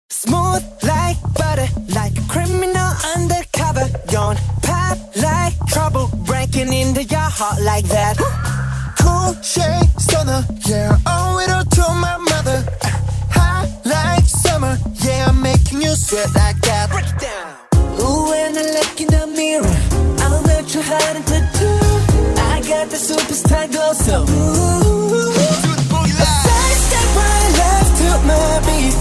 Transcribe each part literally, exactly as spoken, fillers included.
Smooth like butter, like a criminal undercover. Gone pop like trouble, breaking into your heart like that. Cool shade stunner, yeah, owe it all to my mother. Hot like summer, yeah, I'm making you sweat like that. Break it down. Ooh, when I look in the mirror, I'm not too hard to do. I got the superstar glow, so ooh, a side step right left to my beat.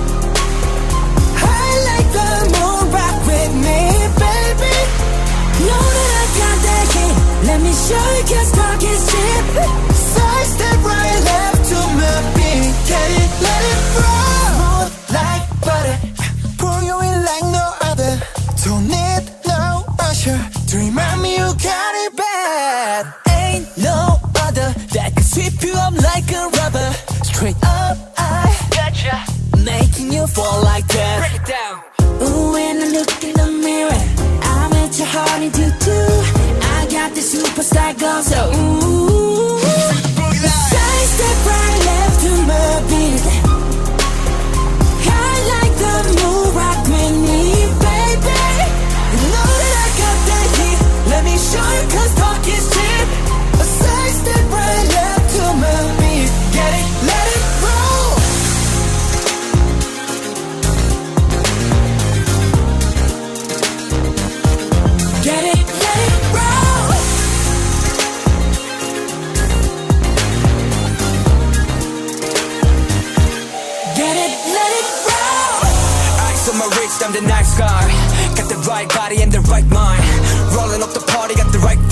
I like the moon, rock with me, baby. Know that I got that heat. Let me show you, 'cause talk is cheap. Side step right left to my beat, get it, let it roll. Smooth like butter, Pull you in like no other. Don't need no usher to remind me you got it bad. ain't no other that can sweep you up like a rubber. Straight up, I gotcha, making you fall like that. Break it down. Ooh, when I look in the mirror, I'm at your heart into two. I got the superstar glow, so ooh, side step right left to my beat. I like the moon, rock with me, baby. You know that I got that heat. Let me show you, 'cause talk is cheap. A side step right left to my beat. Get it, let it roll. Get it, let it roll. Get it, let it roll. Ice on my wrist, I'm the nice guy. Got the right body and the right mind. Rolling up the party, got the right